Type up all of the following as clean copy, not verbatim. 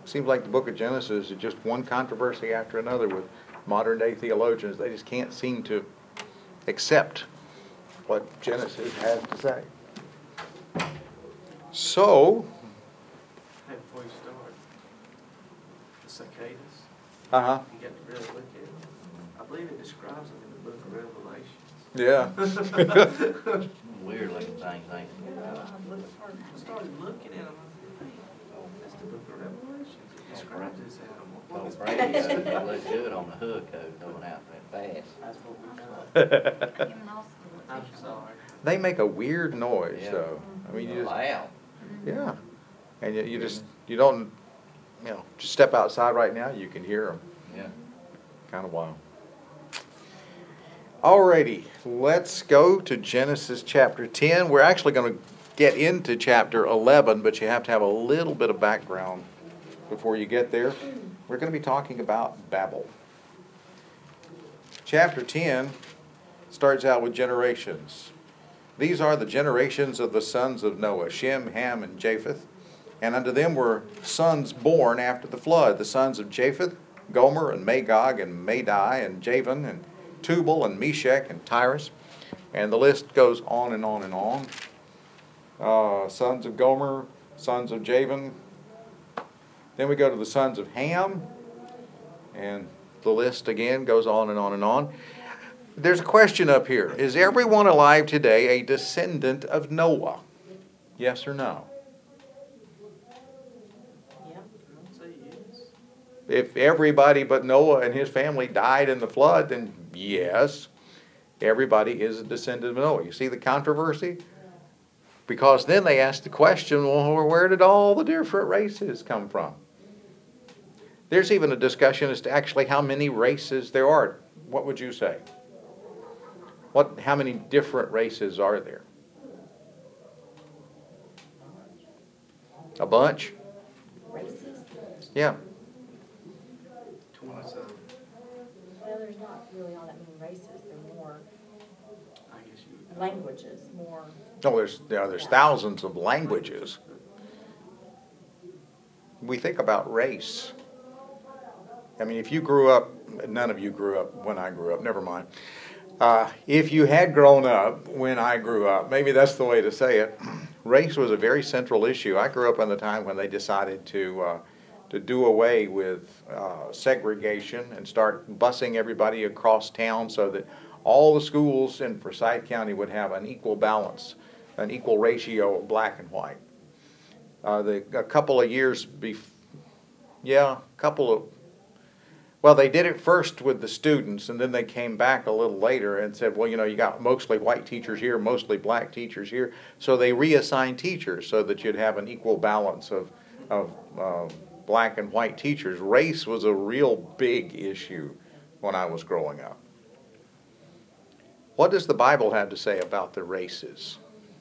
Seems like the book of Genesis is just one controversy after another with modern day theologians. They just can't seem to accept what Genesis has to say. So, Hey, before you start, the cicadas, uh-huh. you got to really look at it. I believe it describes them in the book of Revelation. Yeah. Weird looking things, ain't it? I started looking at them. That's the book of Revelation. It describes this animal. Oh, Brady, it looked good on the hook, going out that fast. That's what we got. I'm sorry. They make a weird noise, Yeah. though. I mean, you just, Loud. yeah. And you don't, just step outside right now, you can hear them. Yeah. Kind of wild. Alrighty, let's go to Genesis chapter 10. We're actually going to get into chapter 11, but you have to have a little bit of background before you get there. We're going to be talking about Babel. Chapter 10 starts out with generations. These are the generations of the sons of Noah, Shem, Ham, and Japheth. And unto them were sons born after the flood, the sons of Japheth, Gomer, and Magog, and Madai, and Javan, and Tubal, and Meshach, and Tyrus. And the list goes on and on and on. Sons of Gomer, sons of Javan. Then we go to the sons of Ham. And the list again goes on and on and on. There's a question up here. Is everyone alive today a descendant of Noah? Yes or no? I'd say yes. If everybody but Noah and his family died in the flood, then yes, everybody is a descendant of Noah. You see the controversy? Because then they ask the question, well, where did all the different races come from? There's even a discussion as to actually how many races there are. What would you say? How many different races are there? A bunch? Races? Yeah. 27. Well, there's not really all that many races. There are more I guess you would. languages, more. No, there's thousands of languages. We think about race. I mean, if you grew up, none of you grew up when I grew up, never mind. If you had grown up when I grew up, maybe that's the way to say it, race was a very central issue. I grew up in the time when they decided to do away with segregation and start busing everybody across town so that all the schools in Forsyth County would have an equal balance, an equal ratio of black and white. A couple of years well, they did it first with the students, and then they came back a little later and said, well, you got mostly white teachers here, mostly black teachers here. So they reassigned teachers so that you'd have an equal balance of black and white teachers. Race was a real big issue when I was growing up. What does the Bible have to say about the races?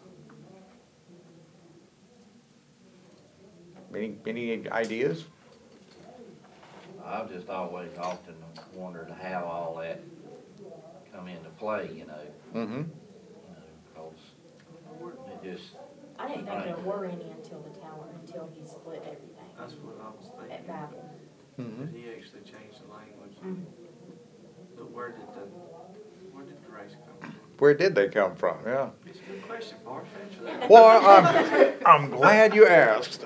Any ideas? I've just always often wondered how all that come into play, Mm-hmm. Because it just, I didn't think there were any until he split everything That's what I was at thinking. Babel. Mm-hmm. That he actually changed the language. Mhm. But where did the race come from? Where did they come from? Yeah. It's a good question, Mark. Answer that. Well, I'm glad you asked.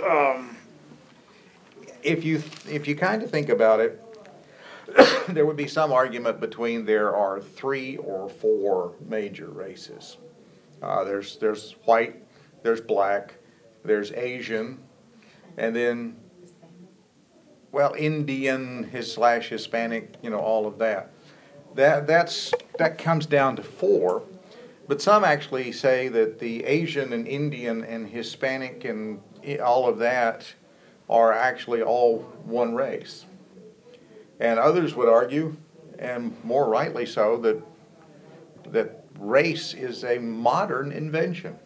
If you kind of think about it, there would be some argument between there are 3 or 4 major races. There's white, there's black, there's Asian, and then, well, Indian, Hispanic, all of that. That comes down to 4. But some actually say that the Asian and Indian and Hispanic and all of that are actually all one race. And others would argue, and more rightly so, that race is a modern invention.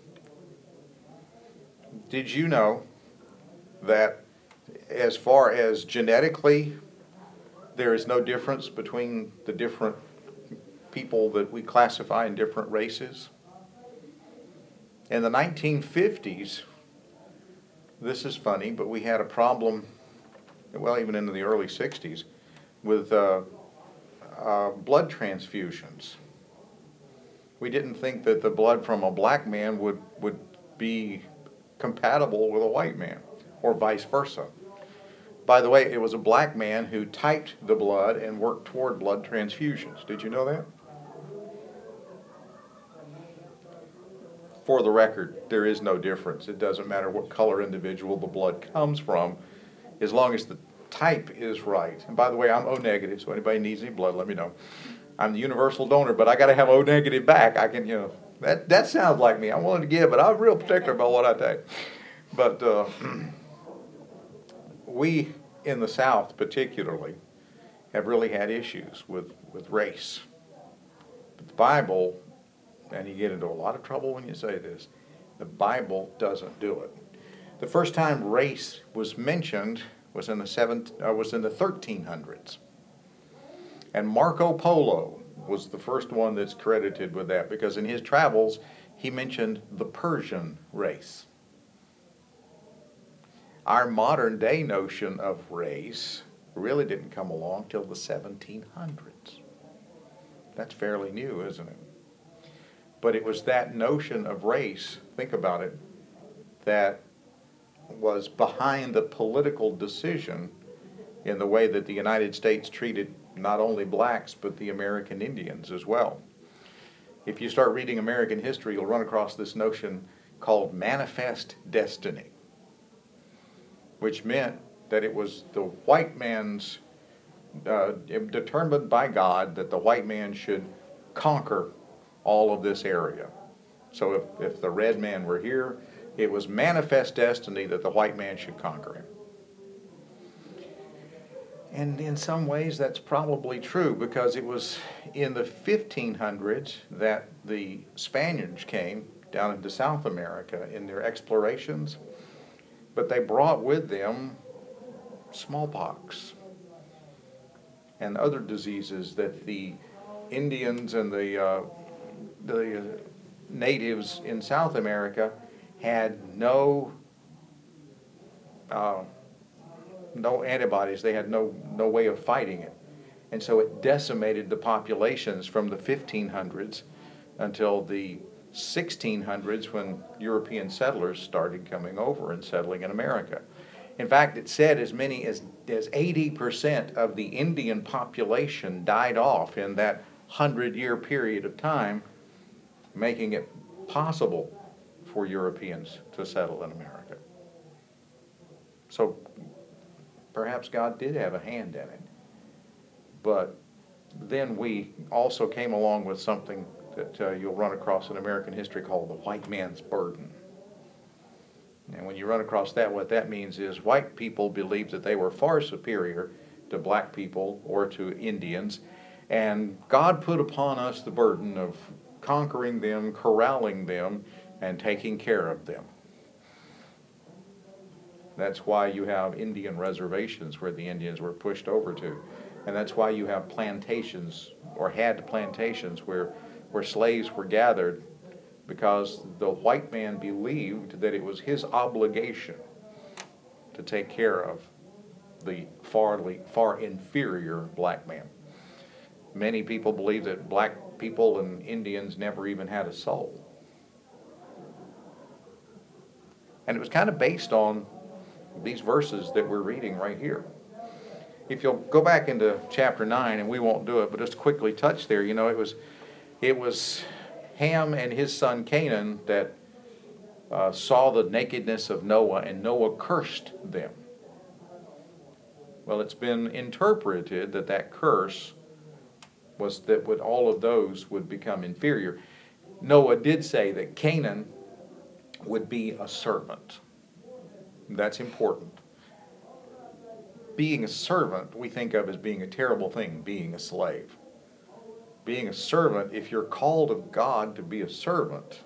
Did you know that as far as genetically, there is no difference between the different people that we classify in different races? In the 1950s, this is funny, but we had a problem well, even into the early 60s, with blood transfusions. We didn't think that the blood from a black man would be compatible with a white man, or vice versa. By the way, it was a black man who typed the blood and worked toward blood transfusions. Did you know that? For the record, there is no difference. It doesn't matter what color individual the blood comes from, as long as the type is right. And by the way, I'm O negative, so anybody needs any blood, let me know. I'm the universal donor, but I got to have O negative back. I can, that sounds like me. I'm willing to give, but I'm real particular about what I take. But we in the South particularly have really had issues with race. But the Bible, and you get into a lot of trouble when you say this, the Bible doesn't do it. The first time race was mentioned was in the 1300s. And Marco Polo was the first one that's credited with that, because in his travels he mentioned the Persian race. Our modern day notion of race really didn't come along till the 1700s. That's fairly new, isn't it? But it was that notion of race, think about it, that was behind the political decision in the way that the United States treated not only blacks, but the American Indians as well. If you start reading American history, you'll run across this notion called manifest destiny, which meant that it was the white man's, determined by God that the white man should conquer all of this area. So if the red man were here, it was manifest destiny that the white man should conquer him. And in some ways that's probably true, because it was in the 1500s that the Spaniards came down into South America in their explorations, but they brought with them smallpox and other diseases that the Indians and the natives in South America had no antibodies. They had no way of fighting it. And so it decimated the populations from the 1500s until the 1600s, when European settlers started coming over and settling in America. In fact, it said as many as 80% of the Indian population died off in that 100-year period of time, making it possible for Europeans to settle in America. So perhaps God did have a hand in it. But then we also came along with something that you'll run across in American history called the white man's burden. And when you run across that, what that means is white people believed that they were far superior to black people or to Indians, and God put upon us the burden of conquering them, corralling them, and taking care of them. That's why you have Indian reservations where the Indians were pushed over to. And that's why you have plantations, or had plantations, where slaves were gathered, because the white man believed that it was his obligation to take care of the far inferior black man. Many people believe that black people and Indians never even had a soul. And it was kind of based on these verses that we're reading right here. If you'll go back into chapter 9, and we won't do it, but just quickly touch there, it was Ham and his son Canaan that saw the nakedness of Noah, and Noah cursed them. Well, it's been interpreted that curse was that all of those would become inferior. Noah did say that Canaan would be a servant. That's important. Being a servant, we think of as being a terrible thing, being a slave. Being a servant, if you're called of God to be a servant,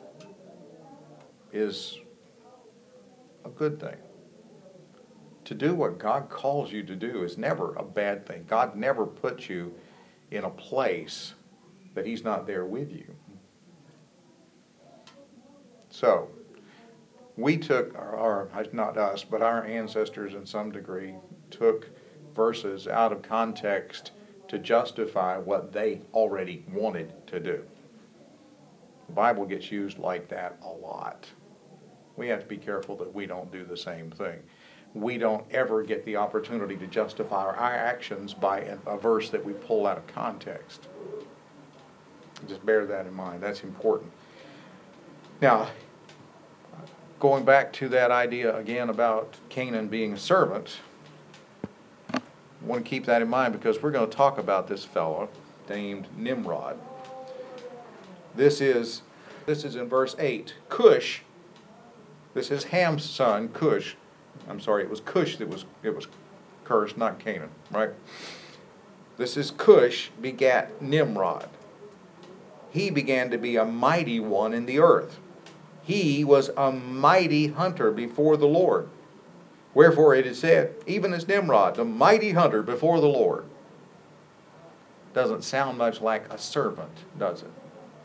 is a good thing. To do what God calls you to do is never a bad thing. God never puts you in a place that He's not there with you. So, We took, or not us, but our ancestors in some degree took verses out of context to justify what they already wanted to do. The Bible gets used like that a lot. We have to be careful that we don't do the same thing. We don't ever get the opportunity to justify our actions by a verse that we pull out of context. Just bear that in mind. That's important. Now, going back to that idea again about Canaan being a servant, I want to keep that in mind because we're going to talk about this fellow named Nimrod. This is in verse 8. Cush, this is Ham's son, Cush. I'm sorry, it was Cush that was cursed, not Canaan, right? This is Cush begat Nimrod. He began to be a mighty one in the earth. He was a mighty hunter before the Lord. Wherefore it is said, even as Nimrod, the mighty hunter before the Lord. Doesn't sound much like a servant, does it?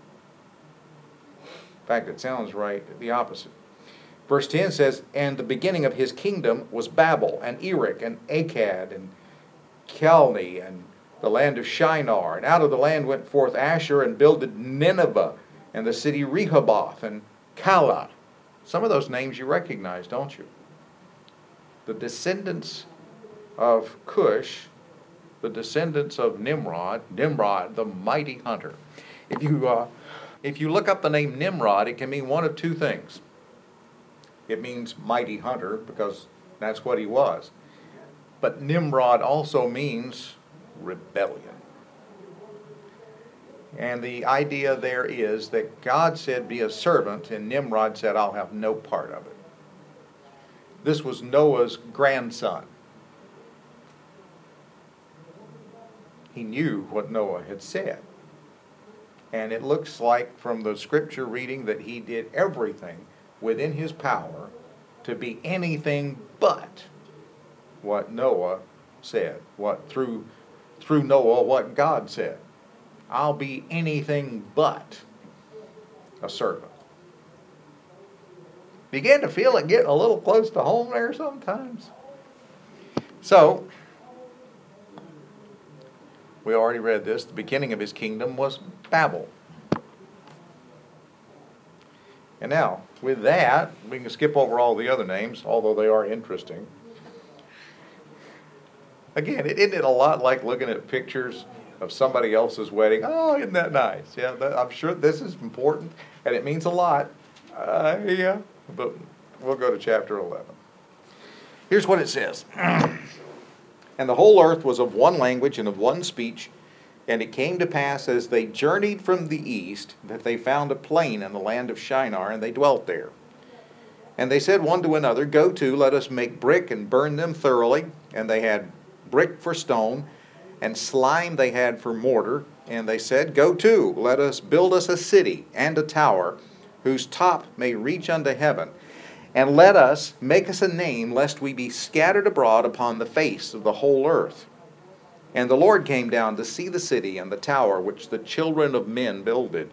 In fact, it sounds right the opposite. Verse 10 says, and the beginning of his kingdom was Babel, and Erech, and Akkad, and Calneh, and the land of Shinar. And out of the land went forth Asher, and builded Nineveh, and the city Rehoboth, and Calah. Some of those names you recognize, don't you? The descendants of Cush, the descendants of Nimrod, the mighty hunter. If you look up the name Nimrod, it can mean one of two things. It means mighty hunter because that's what he was. But Nimrod also means rebellion. And the idea there is that God said be a servant, and Nimrod said I'll have no part of it. This was Noah's grandson. He knew what Noah had said. And it looks like from the scripture reading that he did everything within his power to be anything but what Noah said, what through Noah what God said. I'll be anything but a servant. Begin to feel it getting a little close to home there sometimes. So, we already read this. The beginning of his kingdom was Babel. And now, with that, we can skip over all the other names, although they are interesting. Again, isn't it a lot like looking at pictures of somebody else's wedding? Oh, isn't that nice? Yeah, I'm sure this is important, and it means a lot. Yeah, but we'll go to chapter 11. Here's what it says. And the whole earth was of one language and of one speech. And it came to pass as they journeyed from the east that they found a plain in the land of Shinar, and they dwelt there. And they said one to another, go to, let us make brick and burn them thoroughly. And they had brick for stone, and slime they had for mortar. And they said, go to, let us build us a city and a tower, whose top may reach unto heaven. And let us make us a name, lest we be scattered abroad upon the face of the whole earth. And the Lord came down to see the city and the tower which the children of men builded.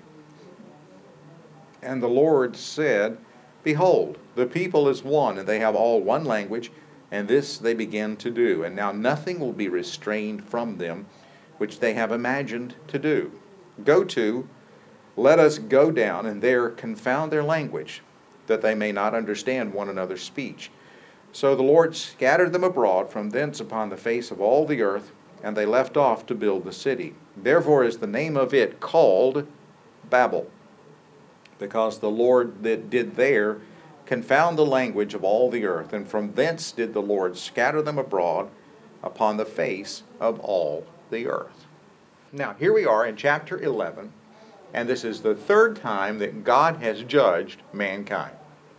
And the Lord said, behold, the people is one, and they have all one language, and this they begin to do. And now nothing will be restrained from them, which they have imagined to do. Go to, let us go down, and there confound their language, that they may not understand one another's speech. So the Lord scattered them abroad from thence upon the face of all the earth, and they left off to build the city. Therefore is the name of it called Babel, because the Lord that did there confound the language of all the earth, and from thence did the Lord scatter them abroad upon the face of all the earth. Now, here we are in chapter 11, and this is the third time that God has judged mankind.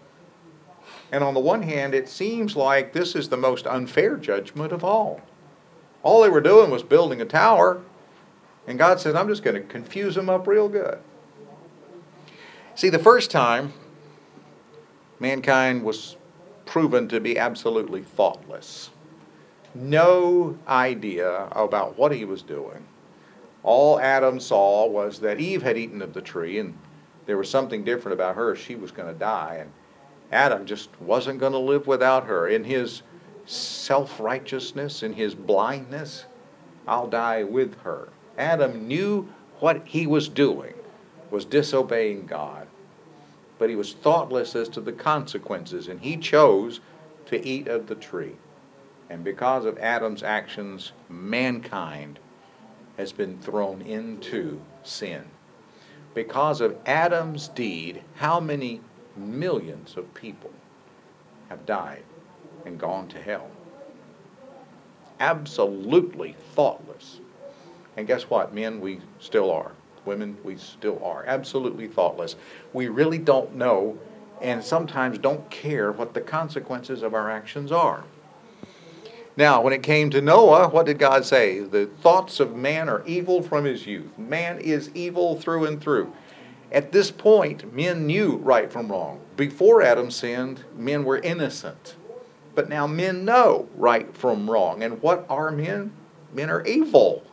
And on the one hand, it seems like this is the most unfair judgment of all. All they were doing was building a tower, and God said, I'm just going to confuse them up real good. See, the first time, mankind was proven to be absolutely thoughtless. No idea about what he was doing. All Adam saw was that Eve had eaten of the tree, and there was something different about her. She was going to die. Adam just wasn't going to live without her. In his self-righteousness, in his blindness, I'll die with her. Adam knew what he was doing was disobeying God, but he was thoughtless as to the consequences, and he chose to eat of the tree. And because of Adam's actions, mankind has been thrown into sin. Because of Adam's deed, how many millions of people have died and gone to hell? Absolutely thoughtless. And guess what? Men, we still are. Women, we still are. Absolutely thoughtless. We really don't know and sometimes don't care what the consequences of our actions are. Now, when it came to Noah, what did God say? The thoughts of man are evil from his youth. Man is evil through and through. At this point, men knew right from wrong. Before Adam sinned, men were innocent. But now men know right from wrong. And what are men? Men are evil.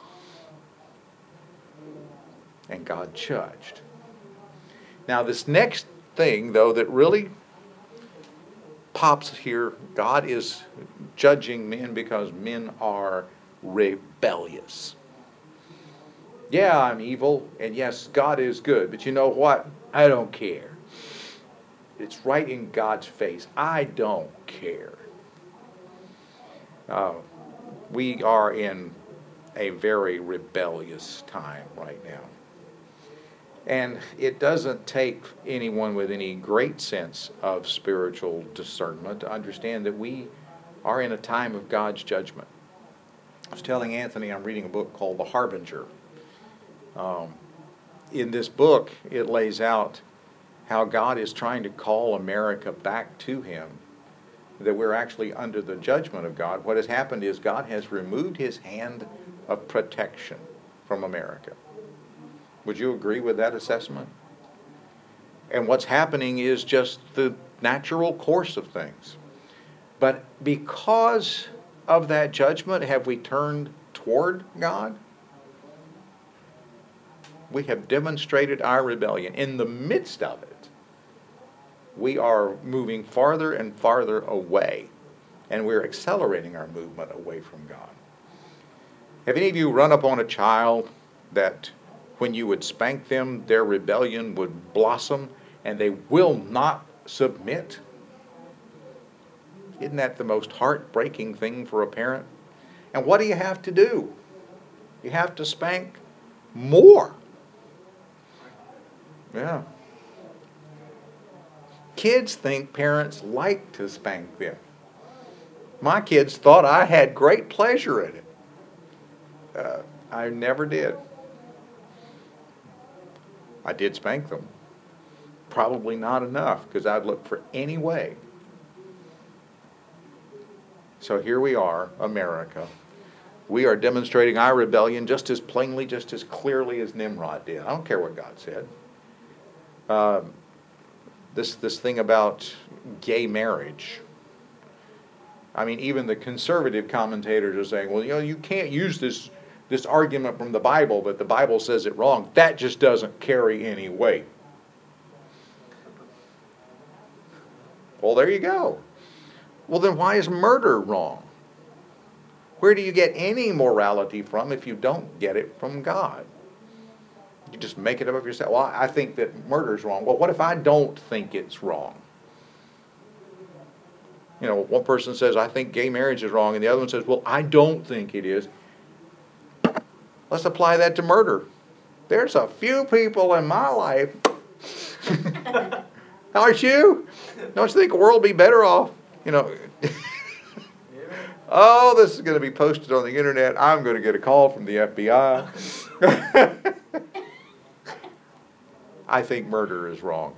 And God judged. Now, this next thing, though, that really pops here, God is judging men because men are rebellious. Yeah, I'm evil, and yes, God is good, but you know what? I don't care. It's right in God's face. I don't care. We are in a very rebellious time right now. And it doesn't take anyone with any great sense of spiritual discernment to understand that we are in a time of God's judgment. I was telling Anthony I'm reading a book called The Harbinger. In this book, it lays out how God is trying to call America back to Him, that we're actually under the judgment of God. What has happened is God has removed His hand of protection from America. Would you agree with that assessment? And what's happening is just the natural course of things. But because of that judgment, have we turned toward God? We have demonstrated our rebellion. In the midst of it, we are moving farther and farther away, and we're accelerating our movement away from God. Have any of you run up on a child that when you would spank them, their rebellion would blossom and they will not submit? Isn't that the most heartbreaking thing for a parent? And what do you have to do? You have to spank more. Yeah. Kids think parents like to spank them. My kids thought I had great pleasure in it. I never did. I did spank them. Probably not enough, because I'd look for any way. So here we are, America. We are demonstrating our rebellion just as plainly, just as clearly as Nimrod did. I don't care what God said. This thing about gay marriage. I mean, even the conservative commentators are saying, well, you can't use this argument from the Bible, but the Bible says it wrong. That just doesn't carry any weight. Well, there you go. Well, then why is murder wrong? Where do you get any morality from if you don't get it from God? You just make it up of yourself. Well, I think that murder is wrong. Well, what if I don't think it's wrong? One person says, I think gay marriage is wrong, and the other one says, well, I don't think it is. Let's apply that to murder. There's a few people in my life. Aren't you? Don't you think the world would be better off? Oh, this is going to be posted on the internet. I'm going to get a call from the FBI. I think murder is wrong.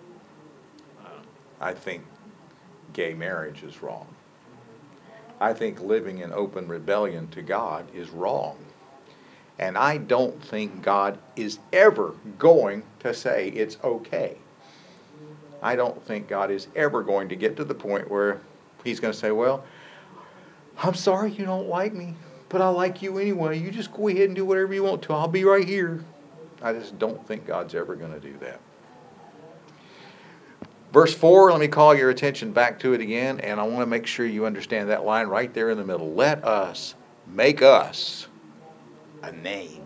I think gay marriage is wrong. I think living in open rebellion to God is wrong. And I don't think God is ever going to say it's okay. I don't think God is ever going to get to the point where He's going to say, well, I'm sorry you don't like me, but I like you anyway. You just go ahead and do whatever you want to. I'll be right here. I just don't think God's ever going to do that. Verse 4, let me call your attention back to it again, and I want to make sure you understand that line right there in the middle. Let us make us a name.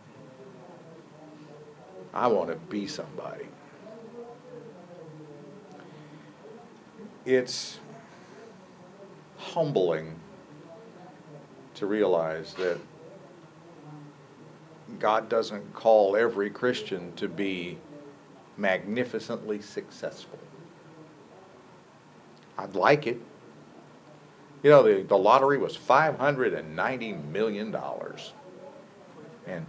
I want to be somebody. It's humbling to realize that God doesn't call every Christian to be magnificently successful. I'd like it. You know, the lottery was $590 million. And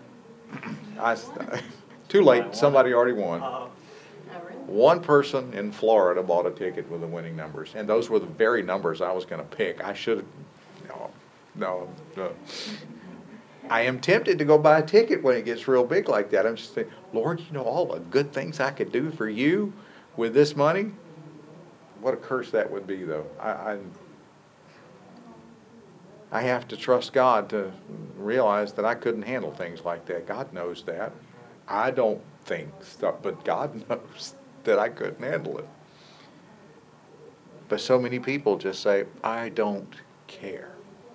too late, somebody already won. Oh, really? One person in Florida bought a ticket with the winning numbers, and those were the very numbers I was going to pick. I should have, no. I am tempted to go buy a ticket when it gets real big like that. I'm just thinking, Lord, you know all the good things I could do for you with this money? What a curse that would be, though. I have to trust God to realize that I couldn't handle things like that. God knows that. I don't think stuff, but God knows that I couldn't handle it. But so many people just say, I don't care.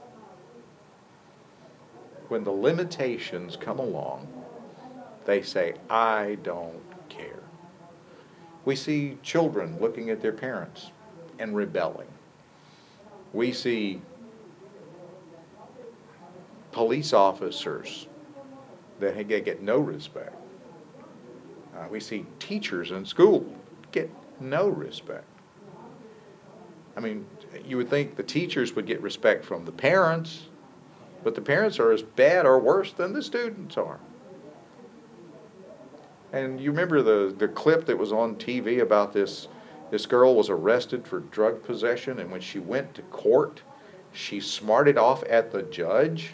When the limitations come along, they say, I don't care. We see children looking at their parents and rebelling. We see police officers that get no respect. We see teachers in school get no respect. I mean, you would think the teachers would get respect from the parents, but the parents are as bad or worse than the students are. And you remember the clip that was on TV about this girl was arrested for drug possession, and when she went to court, she smarted off at the judge.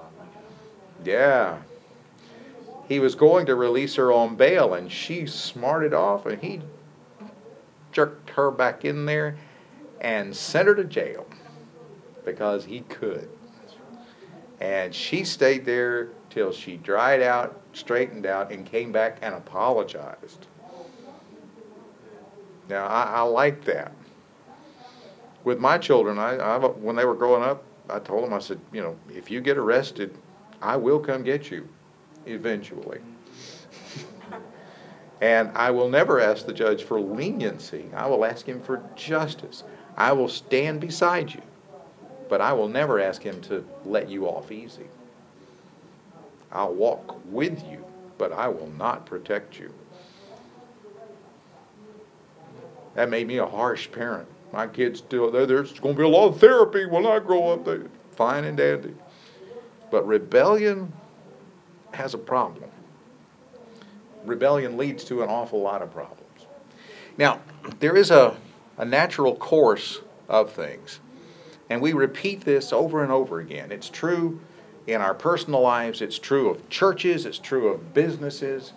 Yeah. He was going to release her on bail, and she smarted off, and he jerked her back in there and sent her to jail because he could. And she stayed there till she dried out, straightened out, and came back and apologized. Now, I like that. With my children, I when they were growing up, I told them, I said, you know, if you get arrested, I will come get you eventually. And I will never ask the judge for leniency. I will ask him for justice. I will stand beside you, but I will never ask him to let you off easy. I'll walk with you, but I will not protect you. That made me a harsh parent. My kids still, there's going to be a lot of therapy when I grow up. They're fine and dandy. But rebellion has a problem. Rebellion leads to an awful lot of problems. Now, there is a natural course of things. And we repeat this over and over again. It's true in our personal lives. It's true of churches. It's true of businesses.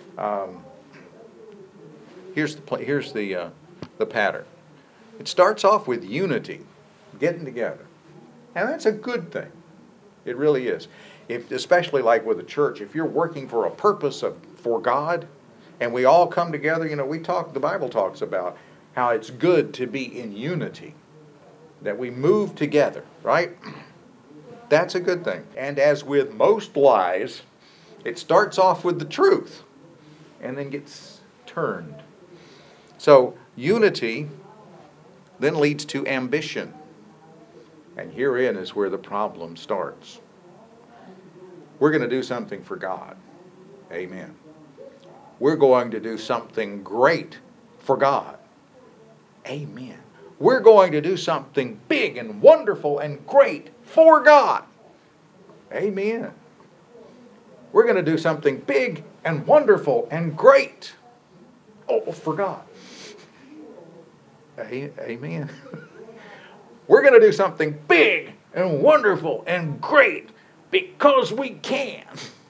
Here's the pattern. It starts off with unity, getting together. And that's a good thing. It really is. Especially like with a church, if you're working for a purpose for God, and we all come together, you know, the Bible talks about how it's good to be in unity, that we move together, right? That's a good thing. And as with most lies, it starts off with the truth and then gets turned. So unity then leads to ambition. And herein is where the problem starts. We're going to do something for God. Amen. We're going to do something great for God. Amen. We're going to do something big and wonderful and great for God. Amen. We're going to do something big and wonderful and great. For God. Amen. We're going to do something big and wonderful and great because we can.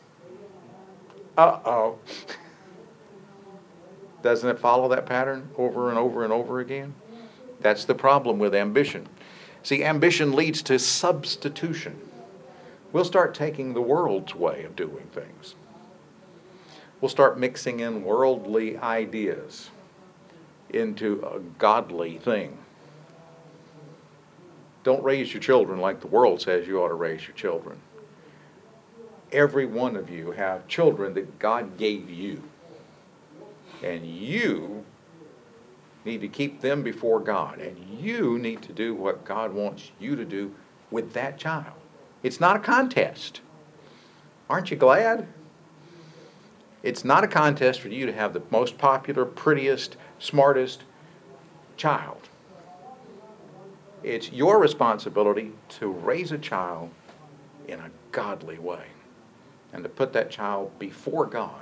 Uh-oh. Doesn't it follow that pattern over and over and over again? That's the problem with ambition. See, ambition leads to substitution. We'll start taking the world's way of doing things. We'll start mixing in worldly ideas into a godly thing. Don't raise your children like the world says you ought to raise your children. Every one of you have children that God gave you. And you need to keep them before God. And you need to do what God wants you to do with that child. It's not a contest. Aren't you glad? It's not a contest for you to have the most popular, prettiest, smartest child. It's your responsibility to raise a child in a godly way and to put that child before God.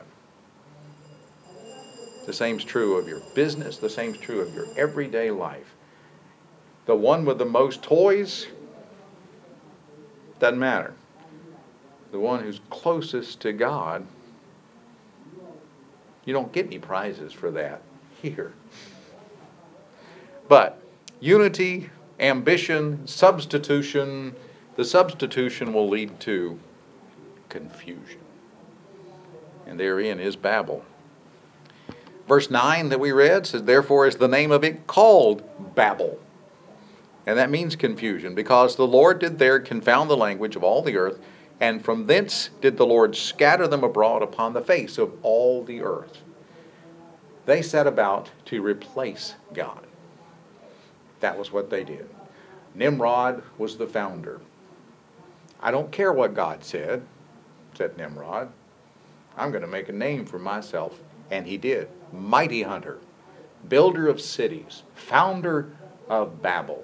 The same's true of your business. The same's true of your everyday life. The one with the most toys, doesn't matter. The one who's closest to God, you don't get any prizes for that here. But unity, ambition, substitution, the substitution will lead to confusion. And therein is Babel. Verse 9 that we read says, therefore is the name of it called Babel. And that means confusion, because the Lord did there confound the language of all the earth, and from thence did the Lord scatter them abroad upon the face of all the earth. They set about to replace God. That was what they did. Nimrod was the founder. I don't care what God said Nimrod. I'm going to make a name for myself. And he did. Mighty hunter, builder of cities, founder of Babel.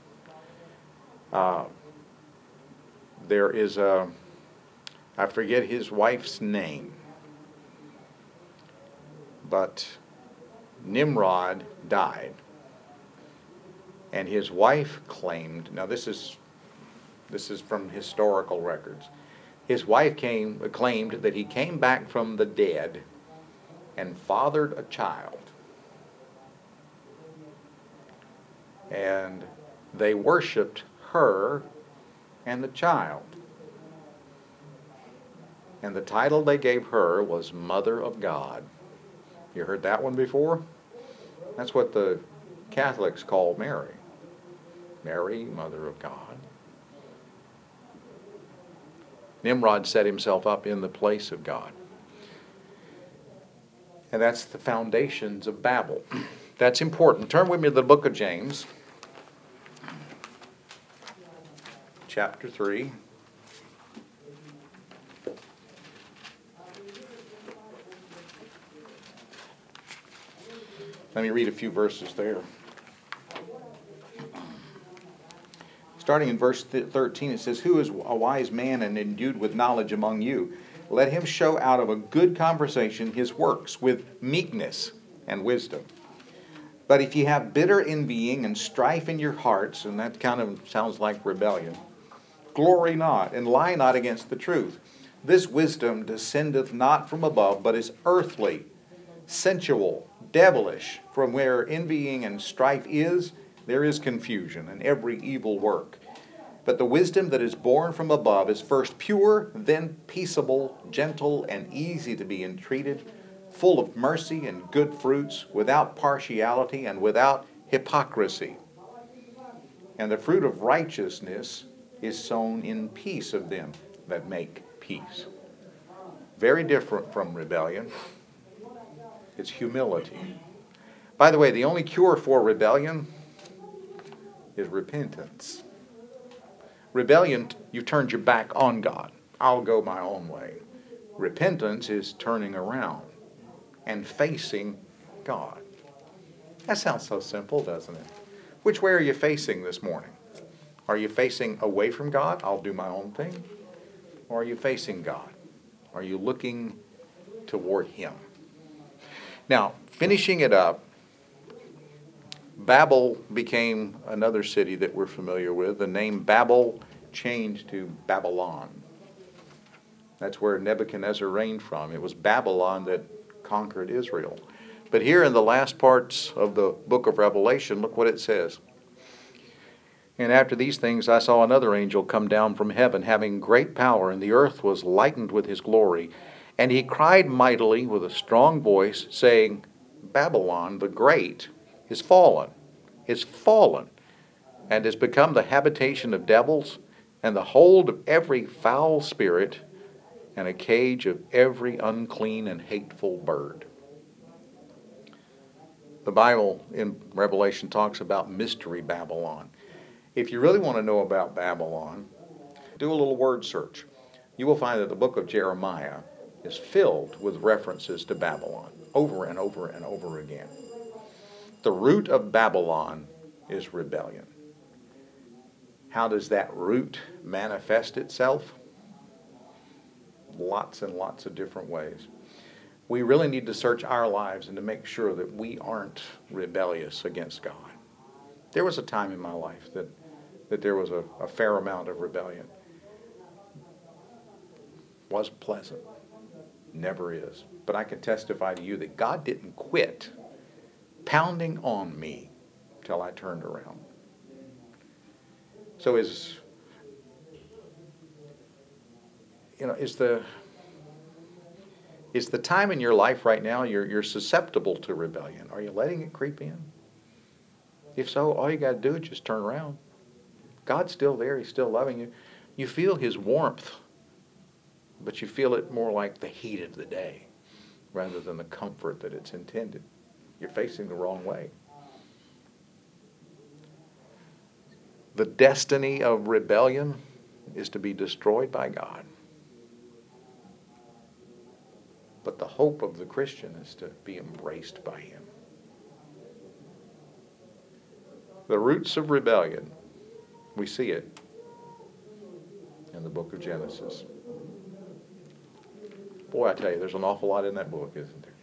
There is I forget his wife's name, but Nimrod died. And his wife claimed, now this is from historical records, his wife claimed that he came back from the dead and fathered a child. And they worshiped her and the child. And the title they gave her was Mother of God. You heard that one before? That's what the Catholics call Mary. Mary, Mother of God. Nimrod set himself up in the place of God. And that's the foundations of Babel. That's important. Turn with me to the book of James, chapter 3. Let me read a few verses there. Starting in verse 13, it says, who is a wise man and endued with knowledge among you? Let him show out of a good conversation his works with meekness and wisdom. But if you have bitter envying and strife in your hearts, and that kind of sounds like rebellion, glory not and lie not against the truth. This wisdom descendeth not from above, but is earthly, sensual, devilish. From where envying and strife is, there is confusion and every evil work. But the wisdom that is born from above is first pure, then peaceable, gentle, and easy to be entreated, full of mercy and good fruits, without partiality and without hypocrisy. And the fruit of righteousness is sown in peace of them that make peace. Very different from rebellion. It's humility. By the way, the only cure for rebellion is repentance. Rebellion, you turned your back on God. I'll go my own way. Repentance is turning around and facing God. That sounds so simple, doesn't it? Which way are you facing this morning? Are you facing away from God? I'll do my own thing. Or are you facing God? Are you looking toward Him? Now, finishing it up, Babel became another city that we're familiar with. The name Babel changed to Babylon. That's where Nebuchadnezzar reigned from. It was Babylon that conquered Israel. But here in the last parts of the book of Revelation, look what it says. And after these things I saw another angel come down from heaven, having great power, and the earth was lightened with his glory. And he cried mightily with a strong voice, saying, Babylon the Great is fallen, and has become the habitation of devils, and the hold of every foul spirit, and a cage of every unclean and hateful bird. The Bible in Revelation talks about Mystery Babylon. If you really want to know about Babylon, do a little word search. You will find that the book of Jeremiah is filled with references to Babylon over and over and over again. The root of Babylon is rebellion. How does that root manifest itself? Lots and lots of different ways. We really need to search our lives and to make sure that we aren't rebellious against God. There was a time in my life that there was a fair amount of rebellion. Wasn't pleasant. Never is. But I can testify to you that God didn't quit pounding on me till I turned around. So is the time in your life right now you're susceptible to rebellion? Are you letting it creep in? If so, all you got to do is just turn around. God's still there. He's still loving you. You feel His warmth, but you feel it more like the heat of the day rather than the comfort that it's intended. You're facing the wrong way. The destiny of rebellion is to be destroyed by God. But the hope of the Christian is to be embraced by Him. The roots of rebellion, we see it in the book of Genesis. Boy, I tell you, there's an awful lot in that book, isn't there?